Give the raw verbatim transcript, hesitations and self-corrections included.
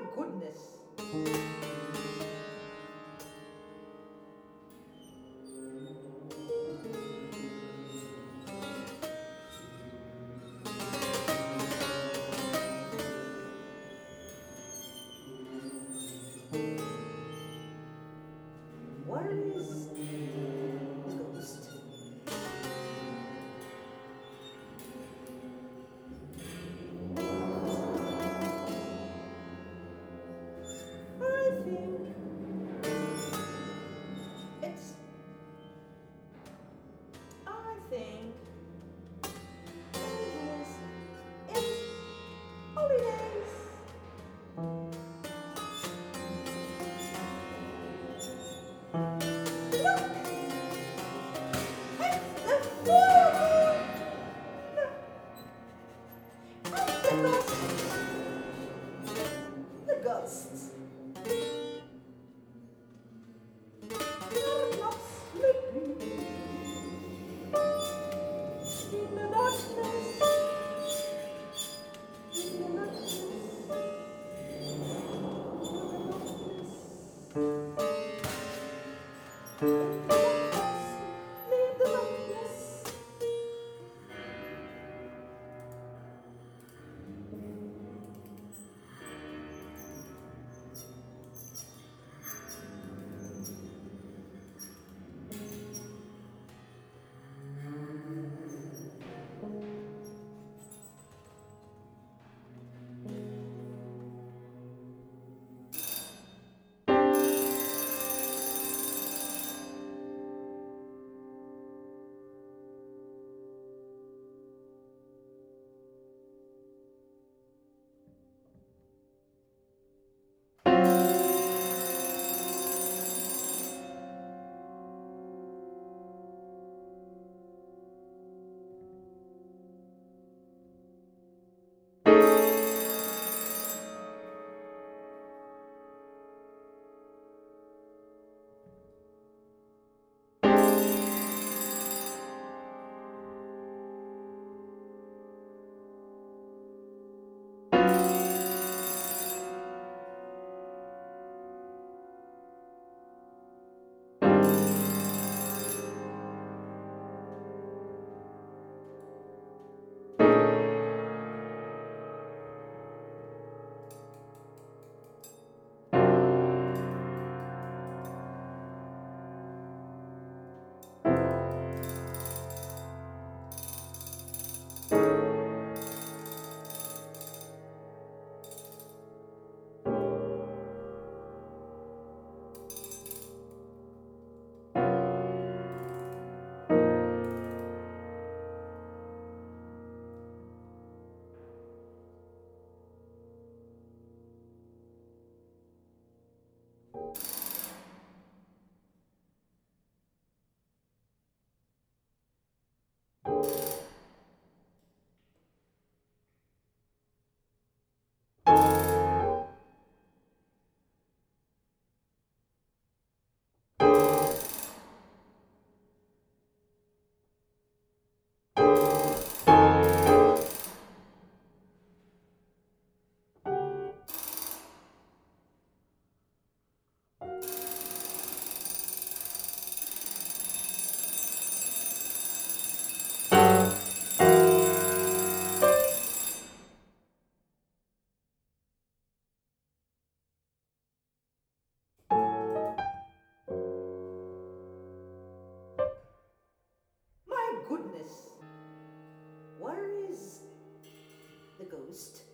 goodness. Where is the ghost? I think it's. I think it is. It's holidays. Look! It's the full moon! Look! And the ghosts! The ghosts! They're not sleeping in the darkness. In the darkness. In the darkness. In the darkness. Leave the darkness. My goodness. Where is the ghost?